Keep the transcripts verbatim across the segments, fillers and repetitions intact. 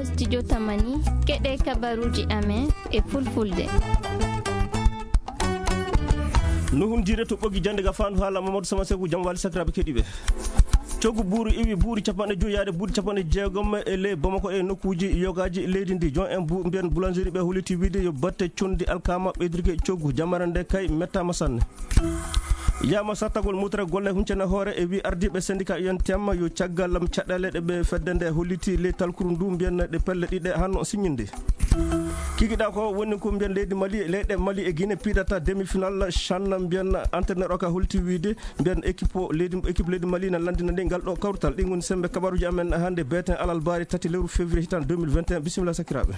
ɗo studio Tamani keɗe kabaruji amen e fulfulde. Nuhun dire to ɓogi jande ga fandu haala Mamadou Sama Sekou jam wali sakiraɓe keɗiɓe. Coggu buuru iwi buuri capanɗe joyi yaade buuri capanɗe jeegom e ley Bamako e nokkuji yogaji leydi ndi jon en bu mbiyen boulangerie ɓe huliti wiide yo batte condi alkama ɓeydirgue coggu jamare nde kay mettama sanne. Yama sattagol mutere golle huncene hoore e wi ardiɓe syndicat U N T M yo caggal caɗele ɗe ɓe fedde nde holliti ley talkuru ndu mbiyen ɗe pelle ɗiɗe hanno signinde. Kikiɗa ko woni ko mbiyen leydi Mali leyɗe Mali e Guinée pidata demi final chan mbiyen entraîneur o ka holti wiide mbiyen équipe leydi équipe leydi Mali na landina nde ngal ɗo kawrutal ɗi goni sembe kabaruji amen hande beten alal bari tati lewru février hitan deux mille vingt et un bisimilla sakiraɓe.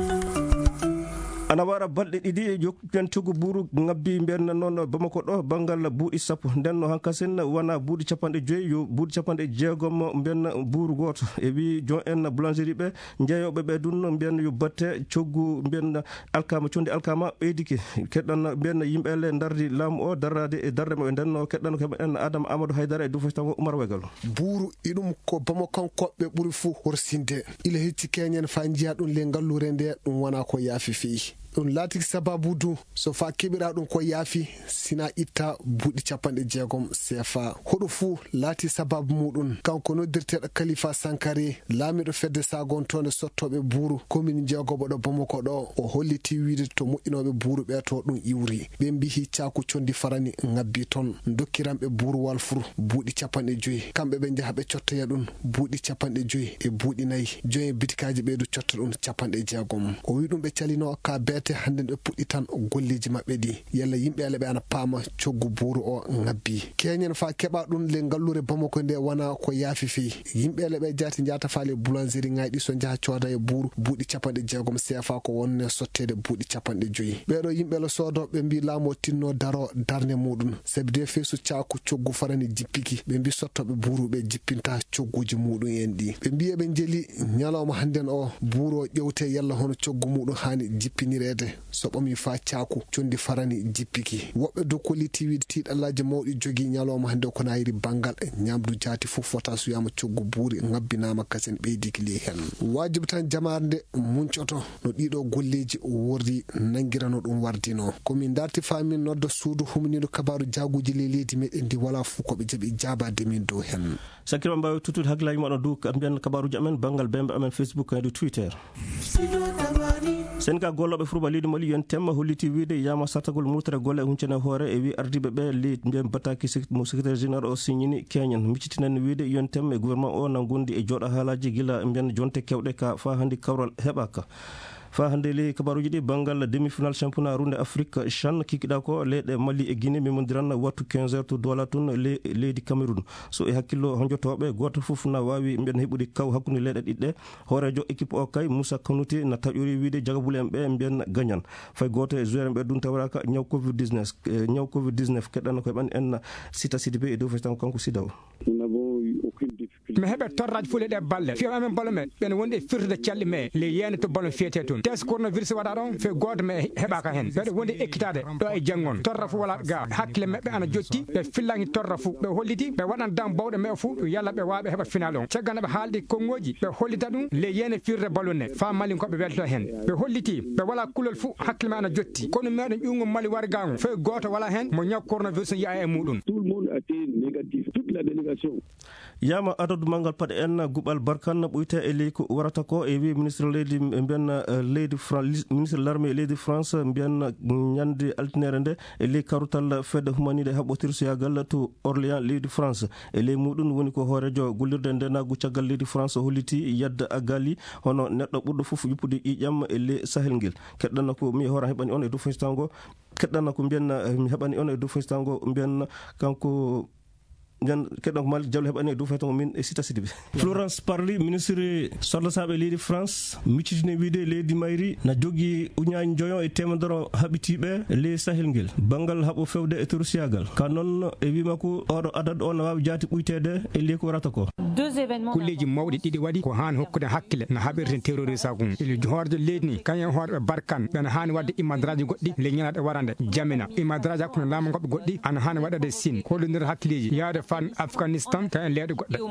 Ana wara balɗe ɗiɗi jokken coggu buuru ngabbi mbiyen noon Bamako ɗo banggal buuɗi sappo nden no hankasen wona buuɗi capanɗe joyi yo buuɗi capanɗe jeegom mbiyen buuru goto e wi jon en boulangerie ɓe jeeyoɓe ɓe dunno mbiyen yo batte coggu mbiyen alkama condi alkama ɓeydiki keɗɗan mbiyen yimɓele dardi laamu o darrade e darde maɓe ndenno keɗɗan ko heɓen Adama Amadou Haydara e dufaytango Oumar Wegal. buuru iɗum ko Bamakankoɓe ɓuuri fuu horsinde ila hecci keñen fa jiya ɗum le ngallure nde ɗum wona ko yaafi feyi ɗum laati sababu du so fa keɓira ɗum ko yaafi sina itta buuɗi capanɗe jeegom C F A hoɗo fuu laati sababu muɗum kanko noddirteɗo Khalifa Sankare laamiɗo fedde sagontone sottoɓe buuru commune jeegobo ɗo Bamako ɗo o holliti wiide to moƴƴinoɓe buuru ɓe to ɗum iwri ɓe mbihi caku condi farani ngabbi toon dokkiranɓe buuru Walfur buuɗi capanɗe joyi kamɓe ɓe jaaha ɓe cottoya ɗum buuɗi capanɗe joyi e buuɗi nayyi joyi e bitikaji ɓeydu cotta ɗum capanɗe jeegom o wi ɗum ɓe calino ka beete hande ɓe puɗɗi tan golleji maɓɓe ɗi yalla yimɓe ale ɓe ana paama coggu buuru o ngabbi keñen fa keɓa ɗum le ngallure Bamako nde wona ko yaafi feyi yimɓe ale ɓe jaati jata faale boulangerie ngayɗi so jaaha cooda e buuru buuɗi capanɗe jeegom C F A ko wonne sottede buuɗi capanɗe joyi ɓeɗo yimɓele soodoɓe mbi laamo tinno daro darne muɗum sabi de feesu caku coggu farani jippiki ɓe mbi sottoɓe buuru ɓe jippinta cogguji muɗum en ɗi ɓe mbi eɓe jeeli ñalawma hannden o buuru o ƴewte yalla hono coggu muɗum hani jippinirede so ɓami fa caku condi farani jippiki woɓɓe dokkoli tiwiide tiiɗallaji mawɗi jogui ñalawma hande ko nayiri banggal ñamdu jaati fof fota so wiyama coggu buuri ngabbinama kasen ɓeydiki li hen wajibi tan jamare nde muncoto no ɗiɗo golleji wordi nangirano ɗum wardino komin darti famin nodda suudu humniɗo kabaru jaguji le leydi meɗen ndi wala fuu koɓe jaaɓi jabade min dow hen sakiraɓe mbawi tuttude hakkillaji moɗon dow mbiyen kabaruji amen banggal bembe amen Facebook e Twitter. Sen ka golloɓe Fourouba leydi Mali U N T M holliti wiide yama sattagol murtere golle e huncene hoore e wi ardiɓe ɓe li mbiyen bataki mo secrétaire général o signini keñen miccitinen wiide U N T M e gouvernement o na gondi e jooɗo haalaji gila mbiyen jonte kewɗe ka fa handi kawral heɓaka fa hande le kabaruji ɗi banggal demi final championnat runde Afrique chan kikiɗa ko leyɗe Mali e Guinée memodiran wattu quinze heures to dola tun le leydi Cameroun so e hakkillo honjotoɓe goto foof na wawi mbiyen heɓude kaw hakkude leyɗe ɗiɗɗe hoorejo équipe o kay Moussa Kanouté na taƴori wiide jagabule en ɓe mbiyen gagnant fay goto e joueur en ɓe ɗum tawraka ñaw covid dix-neuf ñaw covid dix-neuf keɗɗano koye ɓan en Sita Sidibé e dow fetan kanko Sidaw. mi heɓe torraji fuule ɗe balle fiyaɓe amen ballon me ɓene wonde firtude calɗi me le yeyne to ballon fiyete toon test coronavirus waɗa ɗon fe goto me heɓaka hen ɓeɗe wonde ekkitade ɗo e janggon torra fo wala ga hakkille mabɓe ana jotti ɓe fillaki torra fo ɓe holliti ɓe waɗan dam bawɗe me fo yalla ɓe waɓe heɓa final on caggal ɓe haalde kongoji ɓe hollita ɗum le yeyne firde ballon ne fa Mali koɓe welto hen ɓe holliti ɓe wala kulol fo hakkille me ana jotti kono meɗen ƴunggo Mali wargago fe goto wala hen mo ñaw coronavirus yiya e muɗum. Tout le monde a été négatif, toute la délégation. Yama adadu mangal paɗe en Gubal Barkane ɓoyte e ley ko warata ko e wi ministre leydi mbiyen leydi France ministre de l'armée leydi France mbiyen ñande altinere nde e ley karutal fedde humanide haɓɓotirsoyagal to Orléans leydi France e ley muɗum woni ko hoorejo gollirde nde naggu caggal leydi France holliti yadda agali hono neɗɗo ɓurɗo foof yuppude ƴiƴam e ley Sahel ngel keɗɗanno ko mi hoora heɓani on e dow faytango keɗɗanno ko mbiyen mi heɓani on e dow faytango mbiyen kanko jan keɗɗon ko Malick Diallo heɓani e dow faytongo min e Sita Sidibé. Florence Parly ministre sohlosaɓe leydi France miccitine wiide leydi mayri na jogui uñaji joyon e temedoro haɓitiɓe ley Sahel ngel banggal haɓo fewde e toursiyagal ka noon e wimako oɗo adadu o ne wawi jaati ɓuytede e ley ko warata ko kulleji mawɗi ɗiɗi waɗi ko hani hokkude hakkille no haɓirten terroriste akum ili hoorjo leydi ni kañum hoorɓe Barkane ɓene hani wadde imadaraji goɗɗi le ñalaɗe warande jamina imadaraji hakkude laamu goɓɓe goɗɗi ana hani waɗade Sine hollodir hakkilleji yaade fan Afghanistan ka en leedo goddo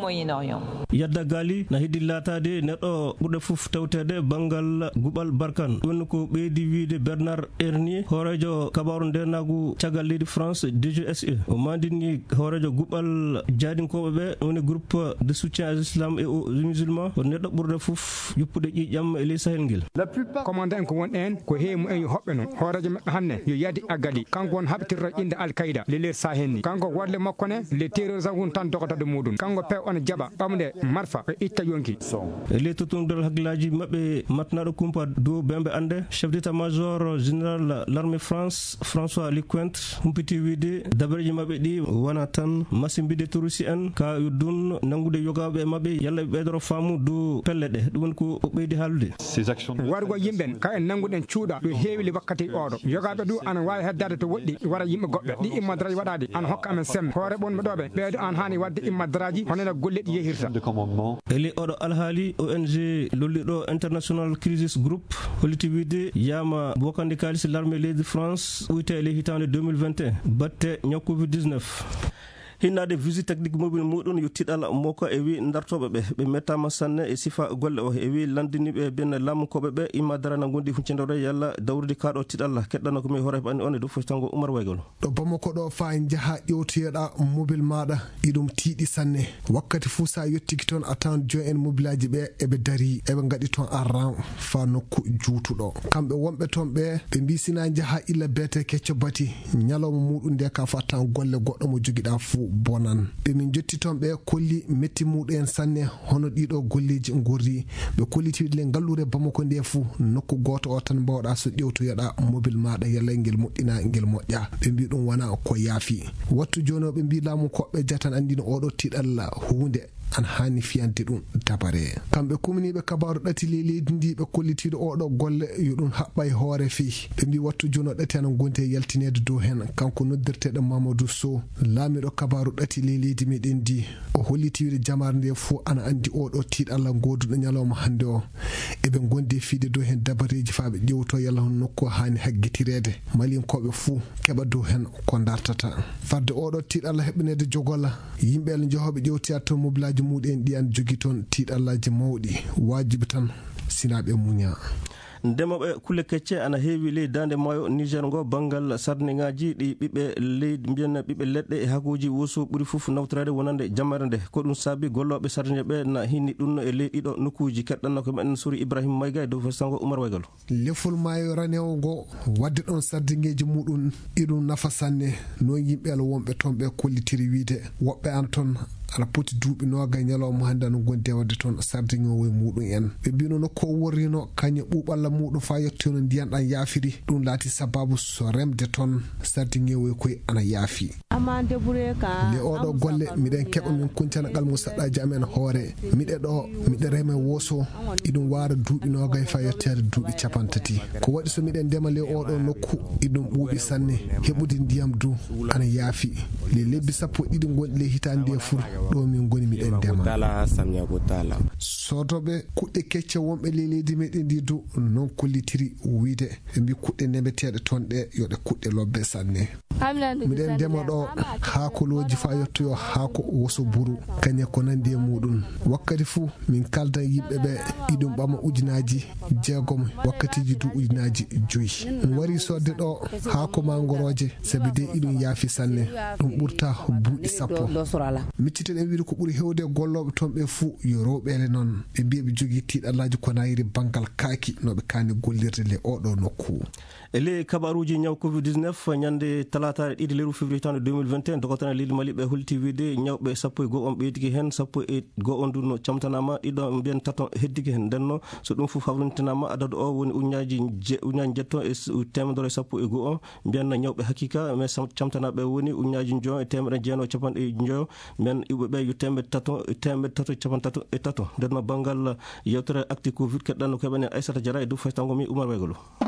yadda gali na hidi latade neddo bude fuf tawtede bangal gubal barkan won ko beedi wiide Bernard Ernier horejo kabaru ndenagu tagal leydi France D G S E o mandini horejo gubal jadinkobe be woni groupe de soutien à l'islam et aux musulmans o neddo burde fuf yuppude ƴiƴam e ley Sahel ngel commandant ko won en ko heemu en hobbe non horejo mabbe hanne yo yadi agali kanko won habtirra inde Al-Qaeda le le Sahel ni kanko wadle makko ne le terrorisme won tan dogotade mudun kanko pe on jaba bamde marfa e itta yonki le tutundal haklaji mabbe matnado kumpa do bembe ande chef d'état-major général l'armée France François Lecointre humpiti wiide dabarji mabbe di wana tan masimbide turusi en ka yudun nangude yogabe mabbe yalla bedoro famu do pellede dum ko beedi halde ces actions wargo yimben ka en nanguden ciuda do heewi wakkati odo yogabe du an wawi heddade to woddi wara yimbe gobbe di immadraji wadade an hokka amen sem hore bon medobe beedo an hani wadde immadraji hono golle di yehirta de commandement eli odo alhali O N G lollido International Crisis Group holiti wiide yama bokande kalis l'armée de France uyte le hitande deux mille vingt et un batte nyaw covid dix-neuf hinnade visite technique mobile mudun yuttidal moko e wi dartobe be be metama sanne e sifa golle o e wi landini be ben lam ko be imadara na gondi funcindore yalla dawrudi kaado tidal keddana ko mi hore bani on do fostango Umar Waygol do bamako do fa jaha yewtiyeda mobile mada idum tiidi sanne wakkati fu sa yottiki ton attend jo en mobilaji be e be dari e be ngadi ton arran fa nokku juutudo kambe wonbe ton be be bisina jaha illa bete kecco bati nyalom mudun de ka fatan golle goddo mo jogida fu bonan be min jotti ton be kolli metti muden sanne hono dido golleji ngorri be kolliti le ngallure bamako de fu nokku goto o tan bawda so dewto yada mobile mada yalla ngel moddina ngel modja be bi dum wana ko yafi wattu jono be bi lamu kobbe jatan andino odo tidalla hunde an hani fiyante dum tabare kambe kumnibe kabaru dati leydi ndi be kollitido odo golle yudun habbay hoore fi be bi wattu jono dati an gonte yaltinede do hen kanko noddirtede Mamadou Sow laamido kabaru dati leydi meden ndi o hollitiide jamar nde fu ana andi odo tidalla godudo nyaloma hande o e be gonde fiide do hen dabareji faabe jewto yalla nokko hani haggitirede malin kobe fu keba do hen ko dartata fadde odo tidalla hebnede jogola yimbe el johobe jewti atto mobilaji muden di an jogi ton tiidallaji mawdi wajibi tan sinabe munya ndemobe kulle kecce ana heewi ley dande mayo Niger go bangal sarningaji di bibbe leydi mbiyen bibbe ledde e hagoji woso buri fuf nawtrade wonande jamarande ko dum sabi gollobe sarnje be na hinni dun e leydi do nukuji keddan ko men suri Ibrahim Mayga do fasango Umar Waygalo leful mayo ranewo go wadde don sardingeji mudun idum nafasanne no yimbe al wonbe tombe kollitiri wiide wobbe an ton ala poti duubi no ganyalo mo handa no gonte wadde ton sardingo we mudun en be bino no ko worrino kanye buballa mudun fa yettono ndiyan dan yaafiri dum lati sababu so remde ton sardingo we koy ana yaafi amande bureka le odo golle miden keba min kuntana gal musadda jamen hoore mide do mide reme woso idum wara duubi no gay fa yettede duubi capantati ko wadi so miden dema le odo nokku idum buubi sanne hebudi ndiyam du ana yaafi le lebbi sappo didi gon le hitande fur do min goni mi den dema tala samya go tala sotobe kudde kecce wonbe leledi meden di do non kollitiri wiide e bi kudde nemetede tonde yode kudde lobbe sanne miden dema do hakoloji fa yotto hako woso buru kanya ko nande mudun wakkati fu min kalda yibbe be idum bama ujinaji jeegom wakkati ji du ujinaji joyi wari sodde do hako mangoroje sabide idum yafi sanne dum burta buudi sappo mitite en wiide ko buri hewde gollobe tombe fu yo robele non be biebe jogi tiidallaji ko nayri bangal kaaki no be kani gollirde le odo nokku ele kabaruji nyaw covid dix-neuf nyande talata idi leru février tan deux mille vingt et un dogotana lidi mali be holti wiide nyawbe sappo go on beediki hen sappo e go on dunno camtanama ido ben taton heddiki hen denno so dum fu fawrintanama adadu o woni unyaaji unyaaji jetto e temedore sappo e go on ben nyawbe hakika me camtanabe woni unyaaji jo e temere jeeno capan e jo men ibe be yu tembe taton tembe tato capan tato e tato denno bangal yewtere acti covid keddan ko bene Aissata Diarra e du faytango mi Umar Waygolo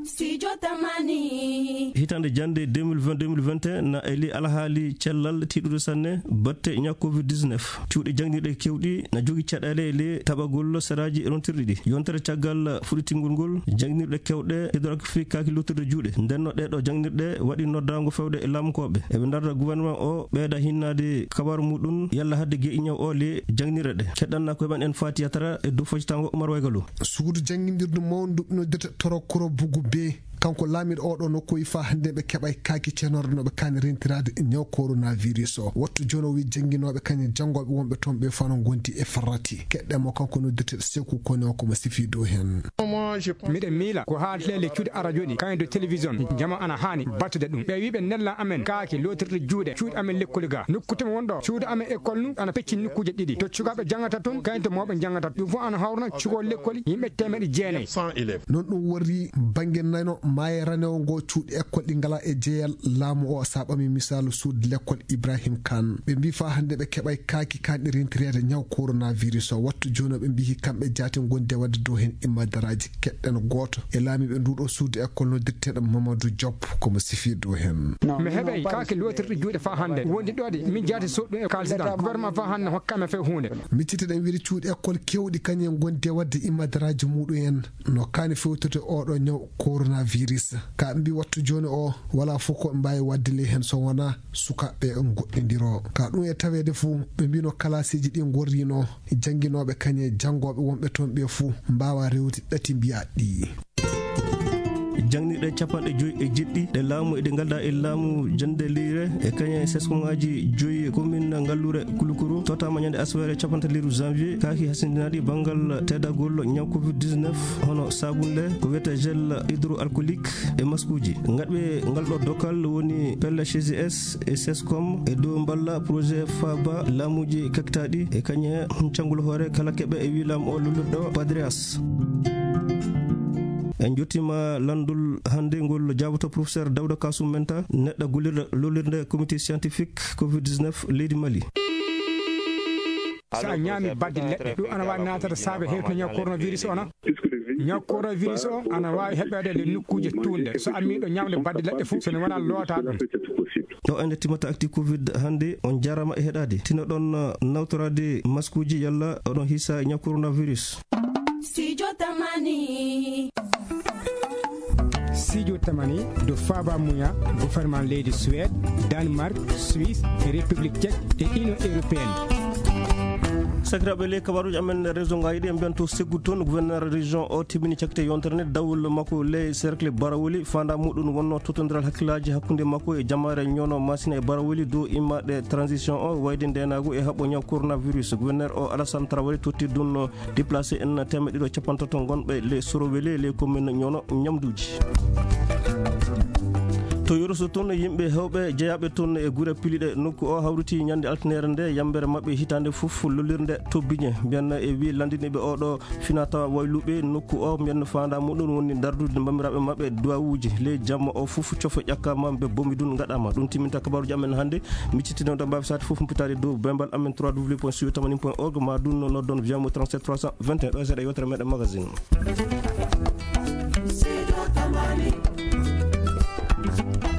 Studio Tamani hitande jande deux mille vingt deux mille vingt et un na eli alhaali cellal tiiɗude sanne batte ña covid dix-neuf cuuɗi jangniɗe kewɗi na jogi caɗele le taɓagol saraji e rontirɗi ɗi yontere caggal fuɗitingol ngol jangnirɗe kewɗe hydroxychloroquine kaaki lottirde juuɗe ndenno ɗeɗo jangnirɗe waɗi noddago fewde e lamkoɓe eɓe darda gouvernement o ɓeeɗa hinnade kabaru muɗum yalla hadde gueƴi ñaw o le jangnirɗe ɗe keɗɗanna ko heɓan en fati yatara e dow foccitango Oumar Waygalou suudu jangindirdu mawdu ɗuɓnodete torokoro bugu be kanko laamiɗo oɗo nokku fa hande ɓe keɓay kaaki cenorɗe noɓe kani rentirade ñaw coronavirus o wattu joni o wi janguinoɓe kañum janggoɓe wonɓe toon ɓe fano gonti e farrati keɗɗemo kanko noddirteɗo Sékou Kone o komo sifi dow hen miɗen miila ko haaltele cuuɗi radio ɗi kañum de télévision jama ana hani battude ɗum ɓe wiɓe nella amen kaaki lotirde juuɗe cuuɗi amen lekkoli ga nokkutema wonɗo cuuɗi amen école nu ana pecci nokkuje ɗiɗi to cukaɓe jangata toon kañum to mawɓe jangata ɗum fof ana hawrna cuko lekkoli yimɓe temeɗe jeenayyi non ɗum wari banggue nayno maaye ranewo ngo cuuɗi école ɗi ngala e jeeyal laamu o saɓami misalu suudu l'école Ibrahim Kane ɓe mbi fa hande ɓe keɓay kaaki kanɗe rentirede ñaw coronavirus o wattu joni ɓe mbi kamɓe jaati gonde wadde dow hen immadaraji keɗɗen goto e laamiɓe nduɗo suudu école noddirteɗo Mamadou Diop komo sifi dow hen mi heeɓay kaaki lotirɗe juuɗe fa hande wondi ɗoɗe min jaati soɗɗum e kalsiɗan gouvernement fa hande hokkame fe hunde micciteɗen wiide cuuɗi école kewɗi kañum gonde wadde immadaraji muɗum en no kaani fewtude oɗo ñaw coronavirus ka mbi wattu joni o wala fof ko mbawi wadde ley hen so wona sukaɓe goɗɗodiro ka ɗum e tawede fou ɓe mbino kalasiji ɗi gorrino janguinoɓe kañe janggoɓe wonɓe toon ɓe fou mbawa rewde ɗati mbiya ɗi jangniɗe capanɗe joyi e jeɗɗi ɗe laamu eɗe galda e laamu jande leyre e kañe seskoŋaji joyi commune ngallure kulukuru totama ñande aswere capantaliru janvier kaaki hasindinaɗi banggal teddagol ñaw covid dix-neuf hono sabunle ko wiyete gel hydroalcoolique e maskuji gaɗɓe ngalɗo dokal woni P L C G S e sescom e dow balla projet faba laamuji kaktaɗi e kañe cangol hoore kala keɓe e wi laamu o lullirɗo Padreas en jottima landol hande ngol jaboto professeur Dawda Kasum Menta neɗɗo gullirɗo lollirde comité scientifique covid dix-neuf leydi Mali sa ñaami badde leɗɗe ɗum ana wawi natata saabe hewto ñaw coronavirus ona ñaw coronavirus o ana wawi heɓede le nokkuje tunde so ammiɗo ñamde badde leɗɗe fof sone wona loota ɗum ɗo ende timata acti covid hande on jarama e heɗade tina ɗon nawtorade maskuji yalla oɗon hissa ñaw coronavirus Studio Tamani Studio Tamani do Faba Mouya gouvernement leydi Suède Danemark Suisse République tchèque et Union européenne sakiraɓe le kabaruji amen région ngayiɗi en biyanto seggu toon gouverneur région o tibini cakte yontere nde dawol makko le cercle barawoli fanda muɗum wonno totodiral hakkillaji hakkude makko e jamare ñono masine e barawoli dow immaɗe transition o wayde ndenago e haɓɓo ñaw coronavirus gouverneur o Alassane Traoré totti ɗum déplacé en temedde ɗiɗo capantato gonɓe le sorowele les commune ñono ñamduji to yoroso toon yimɓe hewɓe jeeyaɓe toon e guure piliɗe nokku o hawriti ñande altinere nde yambere mabɓe hitande foof lollirde tobbiñe mbiyanna e wi landiniɓe oɗo fina tawa wayluɓe nokku o mbiyanno fanda muɗum woni dardude bamiraɓe mabɓe duwawuji ley jamma o foof cofa ƴakkama ɓe bomidun gaɗama ɗum timminta kabaruji amen hannde miccitinoɗo mbawi sati foof pitade dow bembal amen trois w point studio tamani point org ma ɗum no noddon wiyamo trente-sept trois cent vingt et un ɗo seeɗa yewtere meɗen magazine Studio Tamani